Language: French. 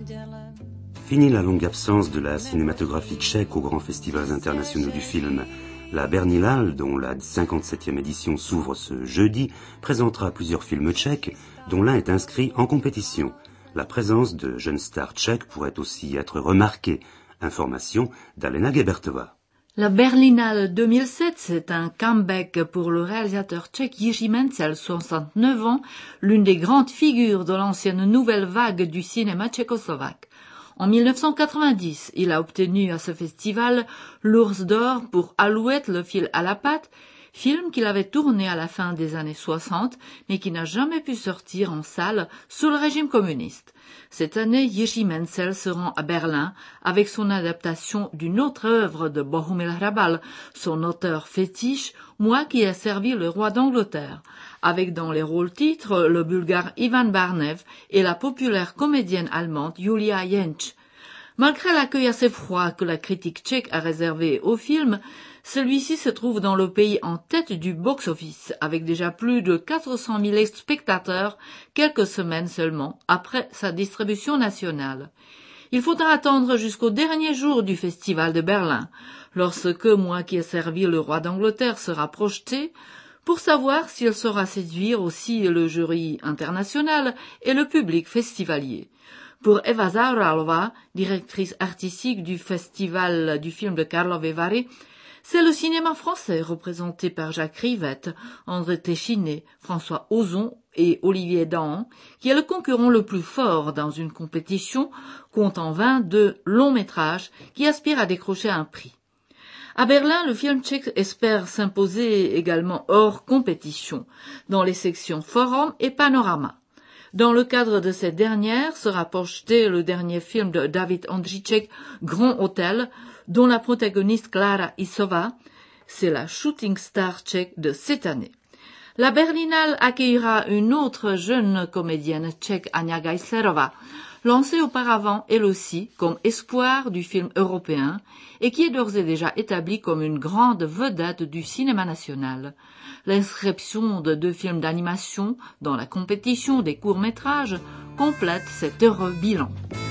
Fini la longue absence de la cinématographie tchèque aux grands festivals internationaux du film. La Berlinale, dont la 57e édition s'ouvre ce jeudi, présentera plusieurs films tchèques, dont l'un est inscrit en compétition. La présence de jeunes stars tchèques pourrait aussi être remarquée. Information d'Alena Gebertova. La Berlinale 2007, c'est un comeback pour le réalisateur tchèque Jiří Menzel, 69 ans, l'une des grandes figures de l'ancienne nouvelle vague du cinéma tchécoslovaque. En 1990, il a obtenu à ce festival l'Ours d'Or pour Alouette, le fil à la patte, film qu'il avait tourné à la fin des années 60, mais qui n'a jamais pu sortir en salle sous le régime communiste. Cette année, Jiří Menzel se rend à Berlin avec son adaptation d'une autre œuvre de Bohumil Hrabal, son auteur fétiche, Moi qui ai servi le roi d'Angleterre, avec dans les rôles titres le bulgare Ivan Barnev et la populaire comédienne allemande Julia Jentsch. Malgré l'accueil assez froid que la critique tchèque a réservé au film, celui-ci se trouve dans le pays en tête du box-office, avec déjà plus de 400 000 spectateurs quelques semaines seulement après sa distribution nationale. Il faudra attendre jusqu'au dernier jour du Festival de Berlin, lorsque Moi qui ai servi le roi d'Angleterre sera projeté, pour savoir s'il saura séduire aussi le jury international et le public festivalier. Pour Eva Zauralova, directrice artistique du Festival du film de Karlovy Vary, c'est le cinéma français représenté par Jacques Rivette, André Téchiné, François Ozon et Olivier Dahan qui est le concurrent le plus fort dans une compétition comptant 22 longs métrages qui aspirent à décrocher un prix. À Berlin, le film tchèque espère s'imposer également hors compétition, dans les sections Forum et Panorama. Dans le cadre de cette dernière sera projeté le dernier film de David Ondříček, Grand Hôtel, dont la protagoniste Klára Isová, c'est la shooting star tchèque de cette année. La Berlinale accueillera une autre jeune comédienne tchèque, Anja Geislerová, lancée auparavant elle aussi comme espoir du film européen et qui est d'ores et déjà établie comme une grande vedette du cinéma national. L'inscription de 2 films d'animation dans la compétition des courts-métrages complète cet heureux bilan.